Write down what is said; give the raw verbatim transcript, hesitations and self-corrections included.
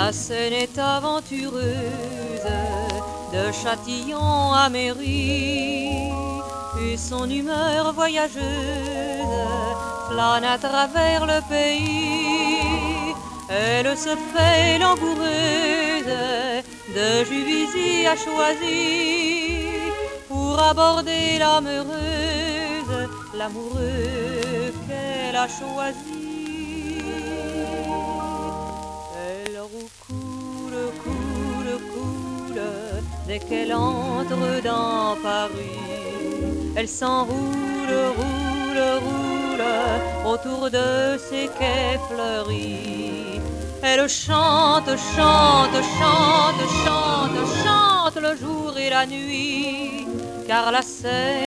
La Seine est aventureuse, de Châtillon à Mairie, et son humeur voyageuse flâne à travers le pays. Elle se fait langoureuse, de Juvisy à Choisy, pour aborder l'âme heureuse, l'amoureux qu'elle a choisi. Elle roucoule, coule, coule, dès qu'elle entre dans Paris. Elle s'enroule, roule, roule, autour de ses quais fleuris. Elle chante, chante, chante, chante, chante le jour et la nuit, car la Seine